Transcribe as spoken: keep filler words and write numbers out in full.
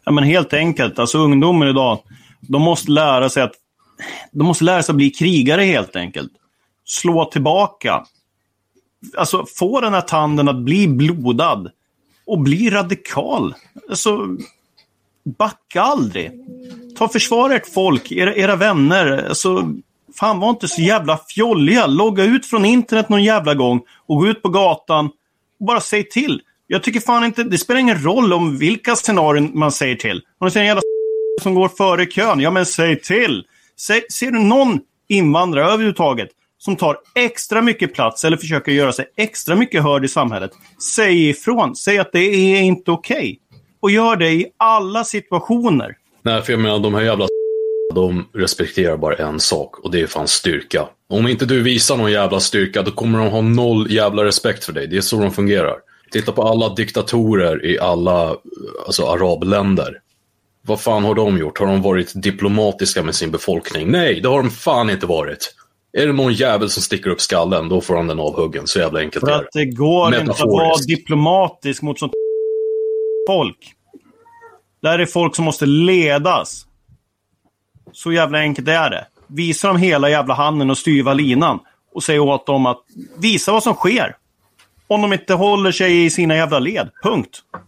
Ja, men helt enkelt, alltså ungdomar idag, de måste lära sig att de måste lära sig att bli krigare helt enkelt. Slå tillbaka. Alltså få den här tanden att bli blodad och bli radikal. Alltså backa aldrig. Ta försvara ert folk, era, era vänner. Alltså fan, var inte så jävla fjolliga. Logga ut från internet någon jävla gång och gå ut på gatan och bara säg till. Jag tycker fan inte, det spelar ingen roll om vilka scenarion man säger till. Om du ser en jävla som går före kön, ja men säg till. Säg, ser du någon invandrare överhuvudtaget som tar extra mycket plats eller försöker göra sig extra mycket hörd i samhället, säg ifrån. Säg att det är inte okej. Okay. Och gör det i alla situationer. Nej, för jag menar, de här jävla de respekterar bara en sak, och det är fan styrka. Om inte du visar någon jävla styrka, då kommer de ha noll jävla respekt för dig. Det är så de fungerar. Titta på alla diktatorer i alla alltså, arabländer. Vad fan har de gjort? Har de varit diplomatiska med sin befolkning? Nej, det har de fan inte varit. Är det någon jävel som sticker upp skallen, då får han den avhuggen. Så jävla enkelt för är det. För att det går inte att vara diplomatisk mot sånt folk. Där är folk som måste ledas. Så jävla enkelt är det. Visa dem hela jävla handen och styva linan. Och säga åt dem att visa vad som sker. Om de inte håller sig i sina jävla led. Punkt.